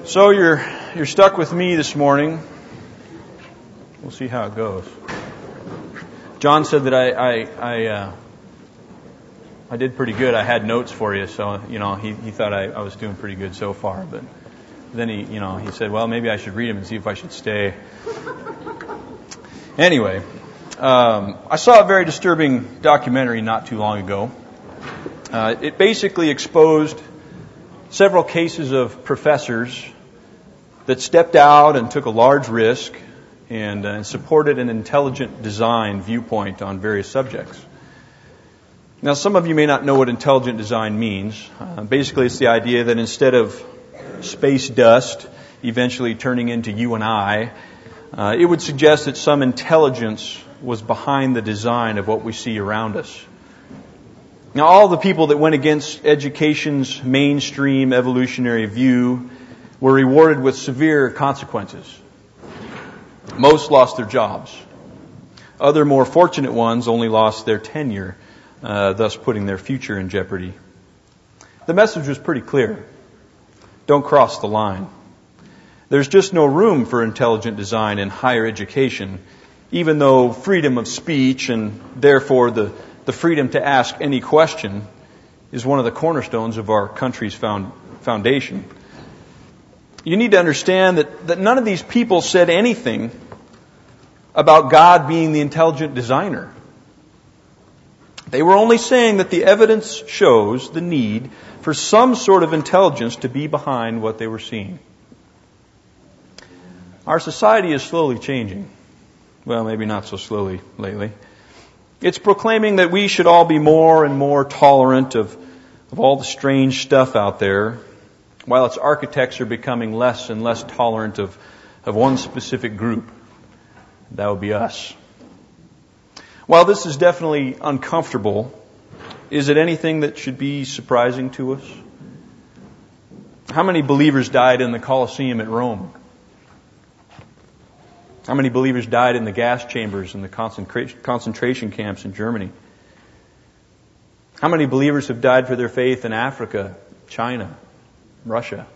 So you're stuck with me this morning. We'll see how it goes. John said that I did pretty good. I had notes for you, so he thought I was doing pretty good so far. But then he said, well, maybe I should read them and see if I should stay. Anyway, I saw a very disturbing documentary not too long ago. It basically exposed several cases of professors that stepped out and took a large risk and supported an intelligent design viewpoint on various subjects. Now, some of you may not know what intelligent design means. Basically, it's the idea that instead of space dust eventually turning into you and I, it would suggest that some intelligence was behind the design of what we see around us. Now, all the people that went against education's mainstream evolutionary view were rewarded with severe consequences. Most lost their jobs. Other more fortunate ones only lost their tenure, thus putting their future in jeopardy. The message was pretty clear. Don't cross the line. There's just no room for intelligent design in higher education, even though freedom of speech and therefore the freedom to ask any question is one of the cornerstones of our country's foundation. You need to understand that none of these people said anything about God being the intelligent designer. They were only saying that the evidence shows the need for some sort of intelligence to be behind what they were seeing. Our society is slowly changing. Well, maybe not so slowly lately. It's proclaiming that we should all be more and more tolerant of all the strange stuff out there, while its architects are becoming less and less tolerant of one specific group. That would be us. While this is definitely uncomfortable, is it anything that should be surprising to us? How many believers died in the Colosseum at Rome? How many believers died in the gas chambers in the concentration camps in Germany? How many believers have died for their faith in Africa, China, Russia?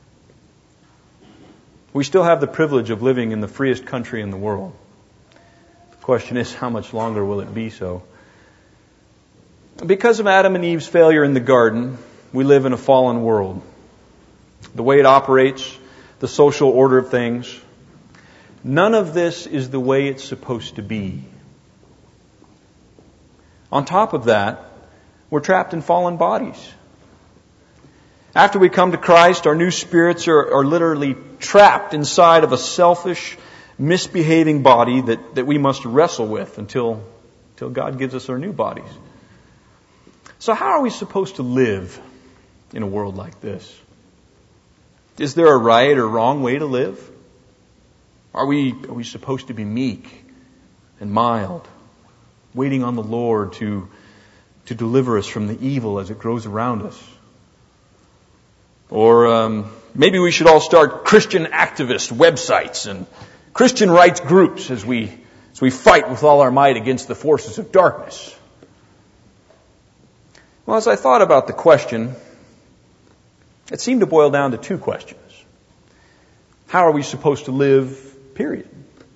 We still have the privilege of living in the freest country in the world. The question is, how much longer will it be so? Because of Adam and Eve's failure in the garden, we live in a fallen world. The way it operates, the social order of things, none of this is the way it's supposed to be. On top of that, we're trapped in fallen bodies. After we come to Christ, our new spirits are literally trapped inside of a selfish, misbehaving body that we must wrestle with until God gives us our new bodies. So how are we supposed to live in a world like this? Is there a right or wrong way to live? Are we supposed to be meek and mild, waiting on the Lord to deliver us from the evil as it grows around us? Or maybe we should all start Christian activist websites and Christian rights groups as we fight with all our might against the forces of darkness. Well, as I thought about the question, it seemed to boil down to two questions. How are we supposed to live, period?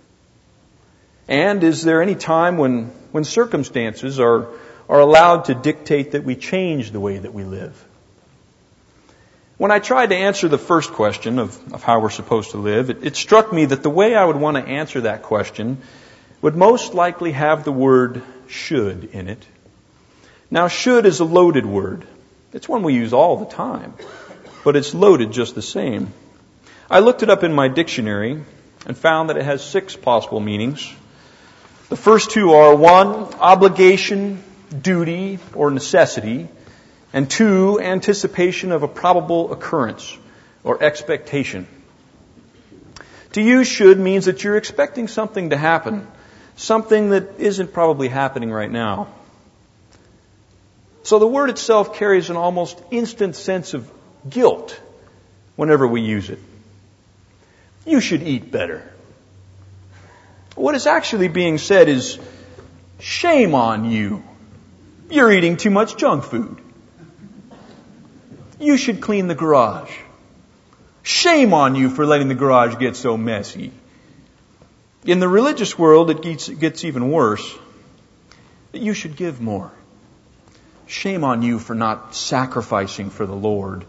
And is there any time when circumstances are allowed to dictate that we change the way that we live? When I tried to answer the first question of how we're supposed to live, it struck me that the way I would want to answer that question would most likely have the word should in it. Now, should is a loaded word. It's one we use all the time, but it's loaded just the same. I looked it up in my dictionary and found that it has 6 possible meanings. The first 2 are 1, obligation, duty, or necessity, and 2, anticipation of a probable occurrence or expectation. To use should means that you're expecting something to happen, something that isn't probably happening right now. So the word itself carries an almost instant sense of guilt whenever we use it. You should eat better. What is actually being said is, shame on you. You're eating too much junk food. You should clean the garage. Shame on you for letting the garage get so messy. In the religious world, it gets even worse. You should give more. Shame on you for not sacrificing for the Lord.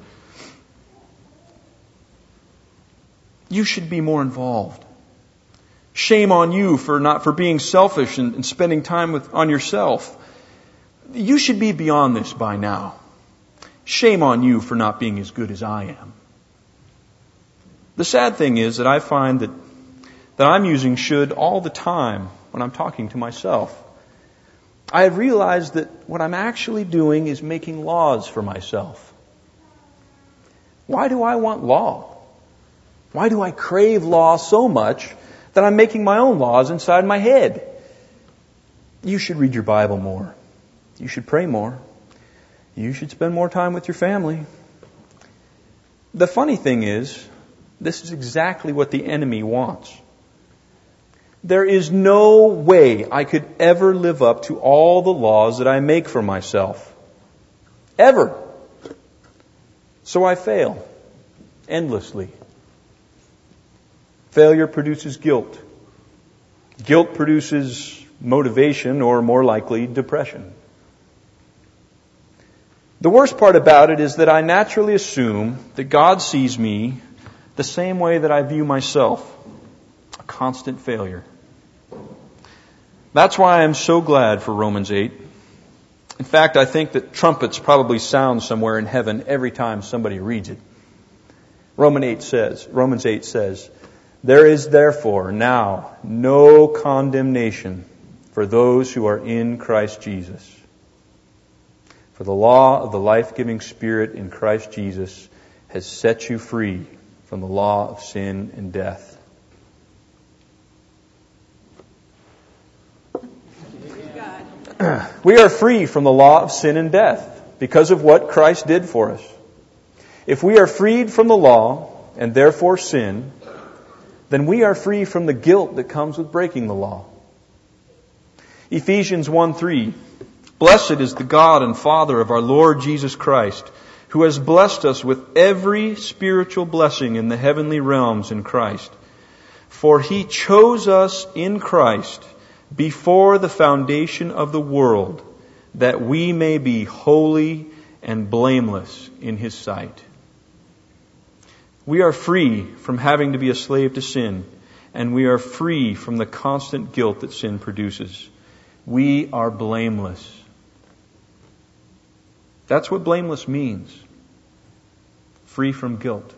You should be more involved. Shame on you for being selfish and spending time on yourself. You should be beyond this by now. Shame on you for not being as good as I am. The sad thing is that I find that I'm using should all the time when I'm talking to myself. I have realized that what I'm actually doing is making laws for myself. Why do I want law? Why do I crave law so much that I'm making my own laws inside my head? You should read your Bible more. You should pray more. You should spend more time with your family. The funny thing is, this is exactly what the enemy wants. There is no way I could ever live up to all the laws that I make for myself. Ever. So I fail. Endlessly. Failure produces guilt. Guilt produces motivation, or more likely, depression. The worst part about it is that I naturally assume that God sees me the same way that I view myself, a constant failure. That's why I'm so glad for Romans 8. In fact, I think that trumpets probably sound somewhere in heaven every time somebody reads it. Romans 8 says, "There is therefore now no condemnation for those who are in Christ Jesus. For the law of the life-giving Spirit in Christ Jesus has set you free from the law of sin and death." We are free from the law of sin and death because of what Christ did for us. If we are freed from the law and therefore sin, then we are free from the guilt that comes with breaking the law. Ephesians 1:3, "Blessed is the God and Father of our Lord Jesus Christ, who has blessed us with every spiritual blessing in the heavenly realms in Christ. For He chose us in Christ before the foundation of the world, that we may be holy and blameless in His sight." We are free from having to be a slave to sin, and we are free from the constant guilt that sin produces. We are blameless. That's what blameless means. Free from guilt.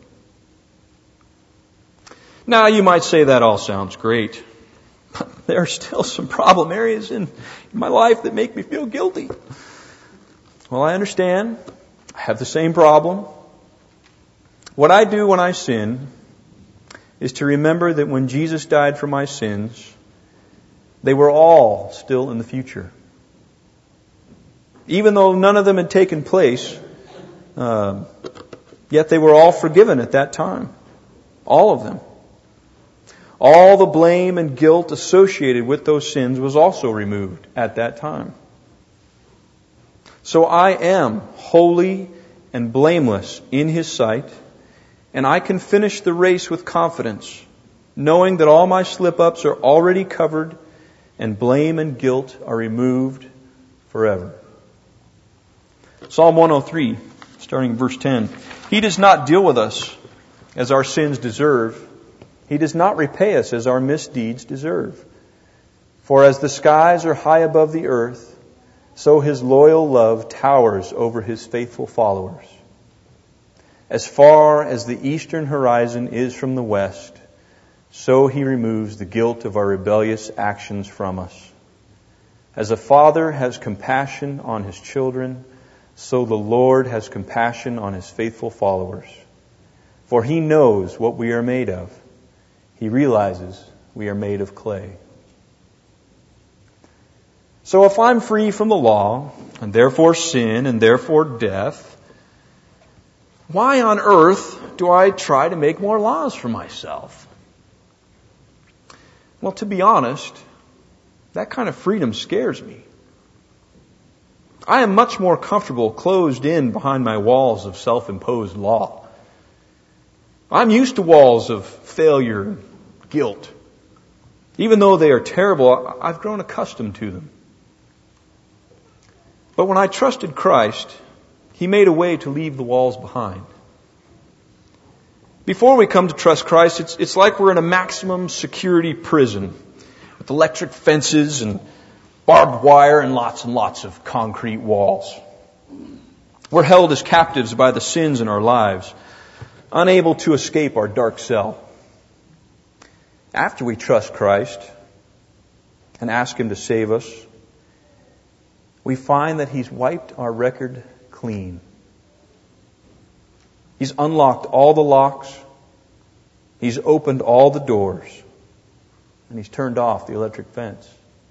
Now, you might say that all sounds great. There are still some problem areas in my life that make me feel guilty. Well, I understand. I have the same problem. What I do when I sin is to remember that when Jesus died for my sins, they were all still in the future. Even though none of them had taken place, yet they were all forgiven at that time. All of them. All the blame and guilt associated with those sins was also removed at that time. So I am holy and blameless in His sight, and I can finish the race with confidence, knowing that all my slip-ups are already covered and blame and guilt are removed forever. Psalm 103, starting in verse 10. "He does not deal with us as our sins deserve. He does not repay us as our misdeeds deserve. For as the skies are high above the earth, so His loyal love towers over His faithful followers. As far as the eastern horizon is from the west, so He removes the guilt of our rebellious actions from us. As a father has compassion on his children, so the Lord has compassion on His faithful followers. For He knows what we are made of. He realizes we are made of clay." So if I'm free from the law, and therefore sin, and therefore death, why on earth do I try to make more laws for myself? Well, to be honest, that kind of freedom scares me. I am much more comfortable closed in behind my walls of self-imposed law. I'm used to walls of failure and guilt. Even though they are terrible, I've grown accustomed to them. But when I trusted Christ, He made a way to leave the walls behind. Before we come to trust Christ, it's like we're in a maximum security prison with electric fences and barbed wire and lots of concrete walls. We're held as captives by the sins in our lives, unable to escape our dark cell. After we trust Christ and ask Him to save us, we find that He's wiped our record clean. He's unlocked all the locks. He's opened all the doors. And He's turned off the electric fence.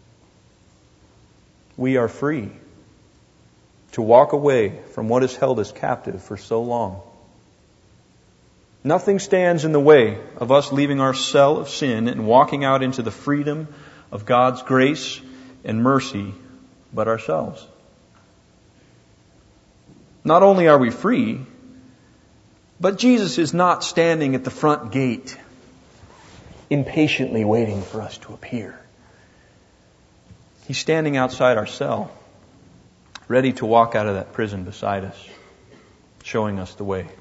We are free to walk away from what has held us captive for so long. Nothing stands in the way of us leaving our cell of sin and walking out into the freedom of God's grace and mercy but ourselves. Not only are we free, but Jesus is not standing at the front gate, impatiently waiting for us to appear. He's standing outside our cell, ready to walk out of that prison beside us, showing us the way.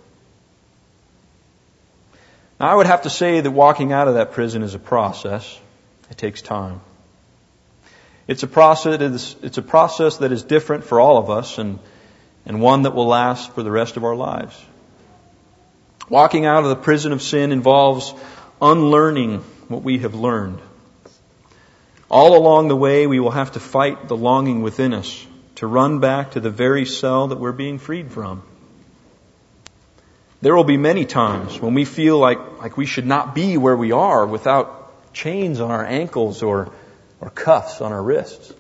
Now, I would have to say that walking out of that prison is a process. It takes time. It's a process that is different for all of us and one that will last for the rest of our lives. Walking out of the prison of sin involves unlearning what we have learned. All along the way, we will have to fight the longing within us to run back to the very cell that we're being freed from. There will be many times when we feel like we should not be where we are without chains on our ankles or cuffs on our wrists.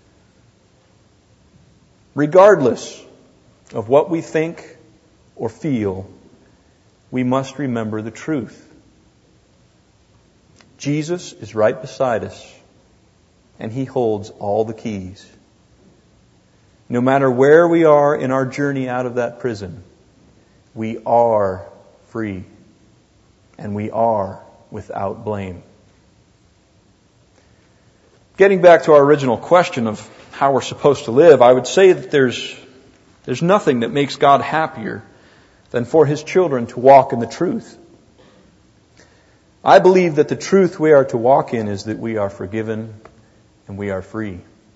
Regardless of what we think or feel, we must remember the truth. Jesus is right beside us, and He holds all the keys. No matter where we are in our journey out of that prison, we are free, and we are without blame. Getting back to our original question of how we're supposed to live, I would say that there's nothing that makes God happier than for His children to walk in the truth. I believe that the truth we are to walk in is that we are forgiven and we are free.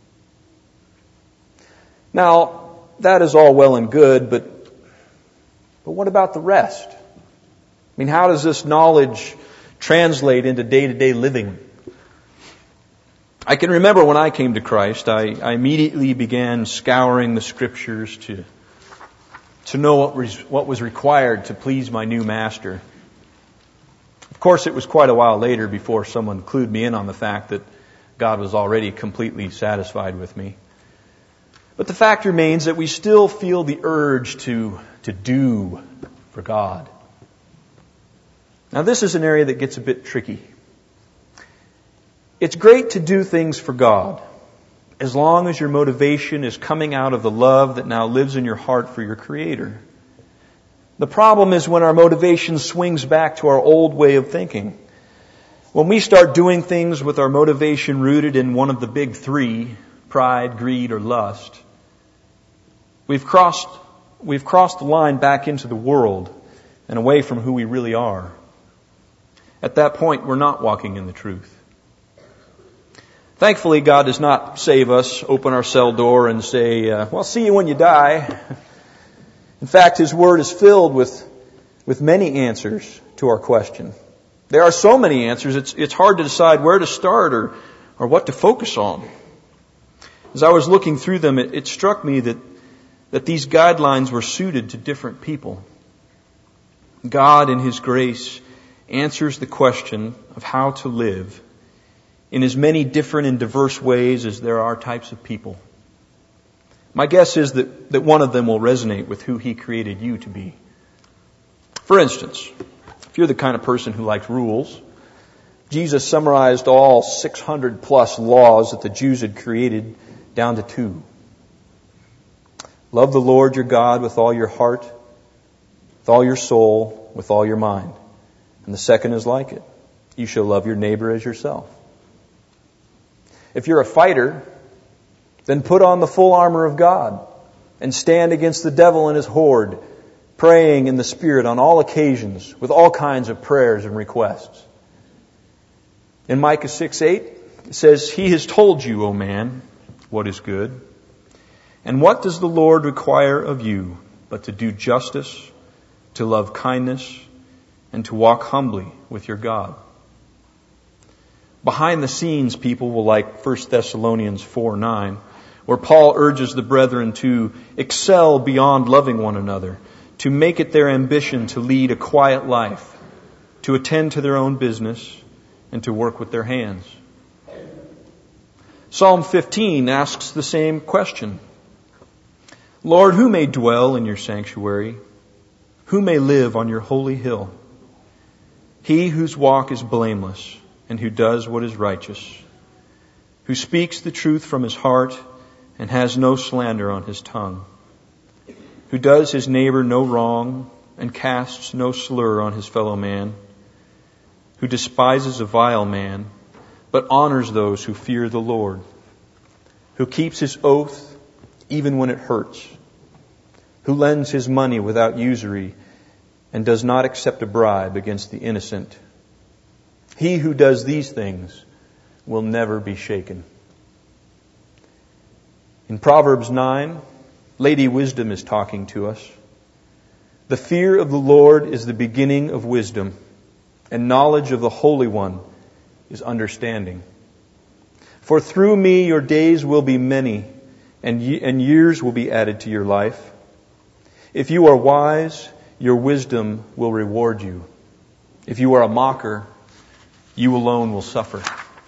Now, that is all well and good, but what about the rest? I mean, how does this knowledge translate into day-to-day living? I can remember when I came to Christ, I immediately began scouring the Scriptures to know what was required to please my new master. Of course, it was quite a while later before someone clued me in on the fact that God was already completely satisfied with me. But the fact remains that we still feel the urge to do for God. Now, this is an area that gets a bit tricky. It's great to do things for God, as long as your motivation is coming out of the love that now lives in your heart for your Creator. The problem is when our motivation swings back to our old way of thinking. When we start doing things with our motivation rooted in one of the big three, pride, greed, or lust, we've crossed the line back into the world and away from who we really are. At that point, we're not walking in the truth. Thankfully, God does not save us, open our cell door and say, well, see you when you die. In fact, His Word is filled with many answers to our question. There are so many answers, it's hard to decide where to start or what to focus on. As I was looking through them, it struck me that these guidelines were suited to different people. God, in His grace, answers the question of how to live in as many different and diverse ways as there are types of people. My guess is that one of them will resonate with who He created you to be. For instance, if you're the kind of person who likes rules, Jesus summarized all 600 plus laws that the Jews had created down to 2. Love the Lord your God with all your heart, with all your soul, with all your mind. And the second is like it. You shall love your neighbor as yourself. If you're a fighter, then put on the full armor of God and stand against the devil and his horde, praying in the Spirit on all occasions with all kinds of prayers and requests. In Micah 6:8, it says, He has told you, O man, what is good. And what does the Lord require of you but to do justice, to love kindness, and to walk humbly with your God? Behind the scenes, people will like 1 Thessalonians 4:9, where Paul urges the brethren to excel beyond loving one another, to make it their ambition to lead a quiet life, to attend to their own business, and to work with their hands. Psalm 15 asks the same question. Lord, who may dwell in your sanctuary? Who may live on your holy hill? He whose walk is blameless and who does what is righteous, who speaks the truth from his heart and has no slander on his tongue, who does his neighbor no wrong and casts no slur on his fellow man, who despises a vile man, but honors those who fear the Lord, who keeps his oath even when it hurts, who lends his money without usury and does not accept a bribe against the innocent. He who does these things will never be shaken. In Proverbs 9, Lady Wisdom is talking to us. The fear of the Lord is the beginning of wisdom, and knowledge of the Holy One is understanding. For through me your days will be many, and years will be added to your life. If you are wise, your wisdom will reward you. If you are a mocker, you alone will suffer.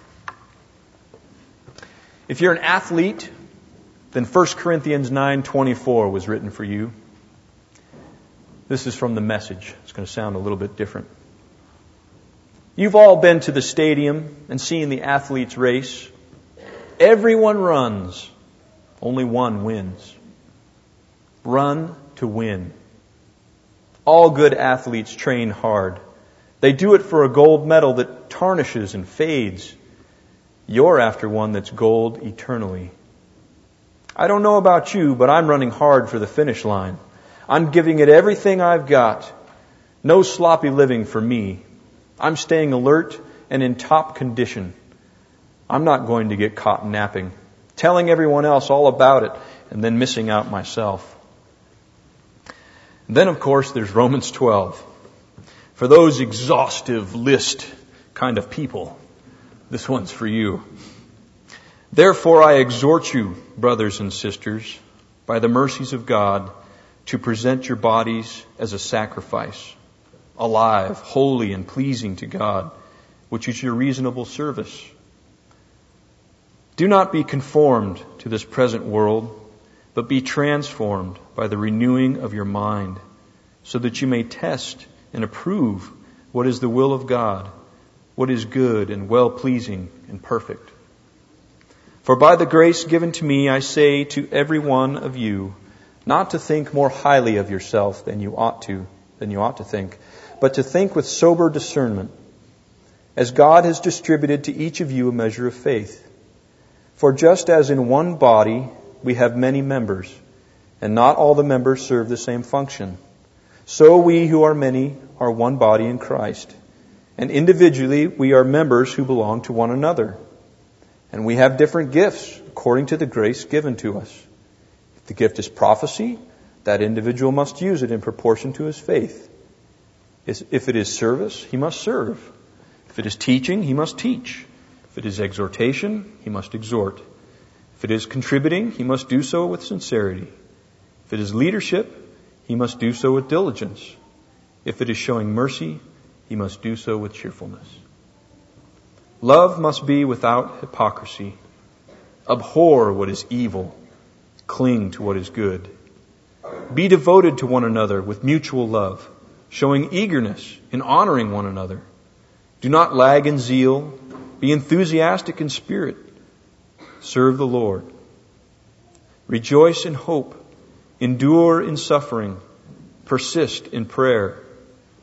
If you're an athlete, then 1 Corinthians 9:24 was written for you. This is from the Message. It's going to sound a little bit different. You've all been to the stadium and seen the athletes race. Everyone runs. Only one wins. Run to win. All good athletes train hard. They do it for a gold medal that tarnishes and fades. You're after one that's gold eternally. I don't know about you, but I'm running hard for the finish line. I'm giving it everything I've got. No sloppy living for me. I'm staying alert and in top condition. I'm not going to get caught napping, telling everyone else all about it, and then missing out myself. And then, of course, there's Romans 12. For those exhaustive list kind of people, this one's for you. Therefore, I exhort you, brothers and sisters, by the mercies of God, to present your bodies as a sacrifice, alive, holy, and pleasing to God, which is your reasonable service. Do not be conformed to this present world, but be transformed by the renewing of your mind, so that you may test and approve what is the will of God, what is good and well-pleasing and perfect. For by the grace given to me, I say to every one of you, not to think more highly of yourself than you ought to think, but to think with sober discernment, as God has distributed to each of you a measure of faith. For just as in one body we have many members, and not all the members serve the same function, so we who are many are one body in Christ, and individually we are members who belong to one another. And we have different gifts according to the grace given to us. If the gift is prophecy, that individual must use it in proportion to his faith. If it is service, he must serve. If it is teaching, he must teach. If it is exhortation, he must exhort. If it is contributing, he must do so with sincerity. If it is leadership, he must do so with diligence. If it is showing mercy, he must do so with cheerfulness. Love must be without hypocrisy. Abhor what is evil. Cling to what is good. Be devoted to one another with mutual love, showing eagerness in honoring one another. Do not lag in zeal. Be enthusiastic in spirit. Serve the Lord. Rejoice in hope. Endure in suffering. Persist in prayer.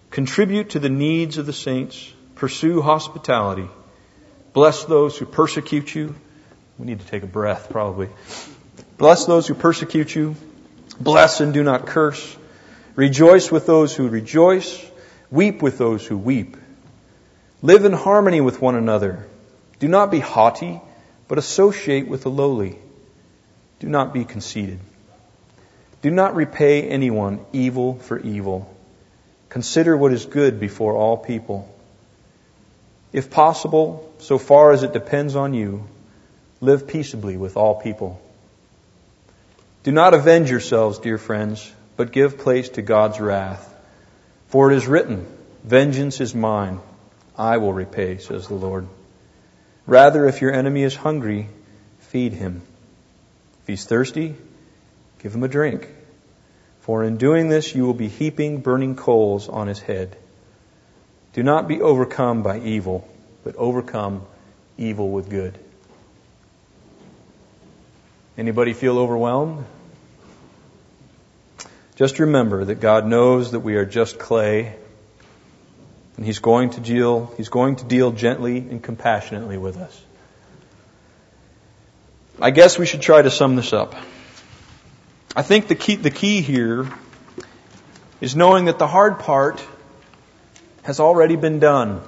Contribute to the needs of the saints. Pursue hospitality. Bless those who persecute you. We need to take a breath, probably. Bless those who persecute you. Bless and do not curse. Rejoice with those who rejoice. Weep with those who weep. Live in harmony with one another. Do not be haughty, but associate with the lowly. Do not be conceited. Do not repay anyone evil for evil. Consider what is good before all people. If possible, so far as it depends on you, live peaceably with all people. Do not avenge yourselves, dear friends, but give place to God's wrath. For it is written, "Vengeance is mine, I will repay," says the Lord. Rather, if your enemy is hungry, feed him. If he's thirsty, give him a drink. For in doing this you will be heaping burning coals on his head. Do not be overcome by evil, but overcome evil with good. Anybody feel overwhelmed? Just remember that God knows that we are just clay, and He's going to deal gently and compassionately with us. I guess we should try to sum this up. I think the key here is knowing that the hard part has already been done.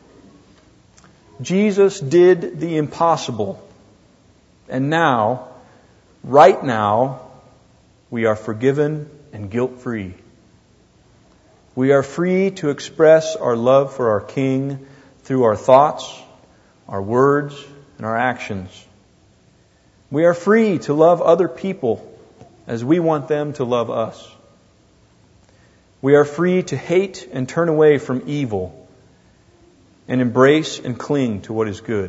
Jesus did the impossible. And now, right now, we are forgiven and guilt-free. We are free to express our love for our King through our thoughts, our words, and our actions. We are free to love other people as we want them to love us. We are free to hate and turn away from evil and embrace and cling to what is good.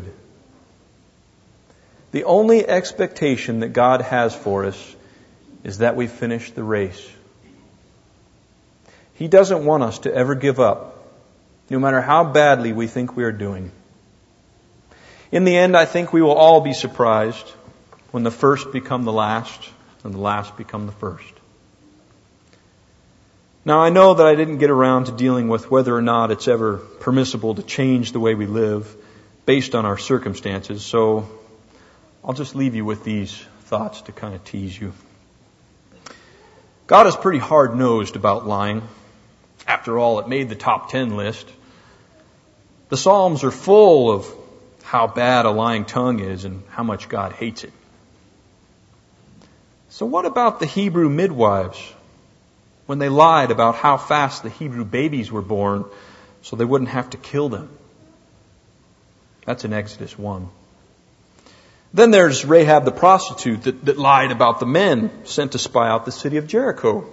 The only expectation that God has for us is that we finish the race. He doesn't want us to ever give up, no matter how badly we think we are doing. In the end, I think we will all be surprised when the first become the last and the last become the first. Now, I know that I didn't get around to dealing with whether or not it's ever permissible to change the way we live based on our circumstances, so I'll just leave you with these thoughts to kind of tease you. God is pretty hard-nosed about lying. After all, it made the top 10 list. The Psalms are full of how bad a lying tongue is and how much God hates it. So what about the Hebrew midwives when they lied about how fast the Hebrew babies were born so they wouldn't have to kill them? That's in Exodus 1. Then there's Rahab the prostitute that lied about the men sent to spy out the city of Jericho.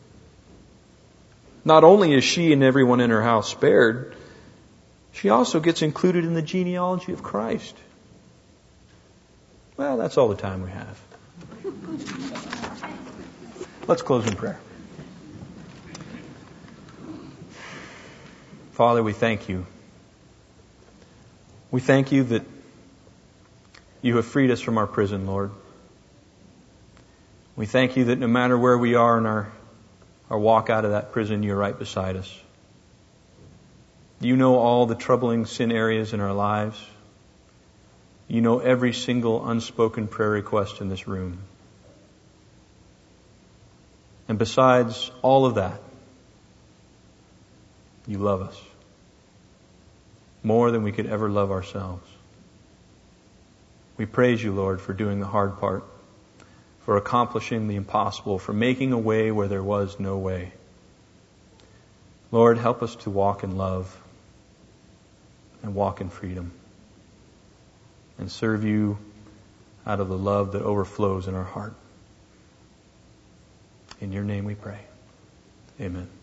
Not only is she and everyone in her house spared, she also gets included in the genealogy of Christ. Well, that's all the time we have. Let's close in prayer. Father, we thank you. We thank you that you have freed us from our prison, Lord. We thank you that no matter where we are in our walk out of that prison, you're right beside us. You know all the troubling sin areas in our lives. You know every single unspoken prayer request in this room. And besides all of that, you love us more than we could ever love ourselves. We praise you, Lord, for doing the hard part, for accomplishing the impossible, for making a way where there was no way. Lord, help us to walk in love and walk in freedom and serve you out of the love that overflows in our heart. In your name we pray. Amen.